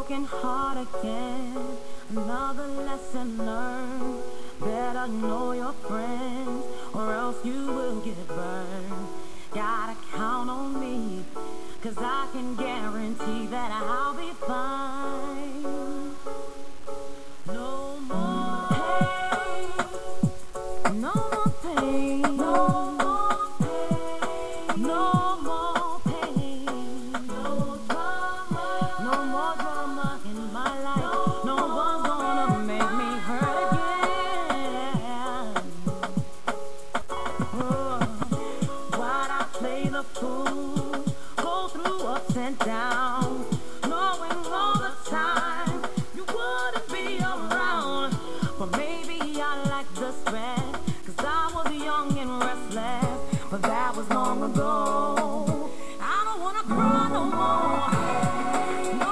broken heart again. Another lesson learned. Better know your friends, or else you will get burned. Gotta count on me, 'cause I can guarantee that I'll be fine. No more pain, no more pain, no more pain, no more pain, no drama, no more drama in my life. No one's gonna make me hurt again. Oh, why'd I play the fool, go through ups and downs, knowing all the time you wouldn't be around? But maybe I like the stress, 'cause I was young and restless, but that was long ago.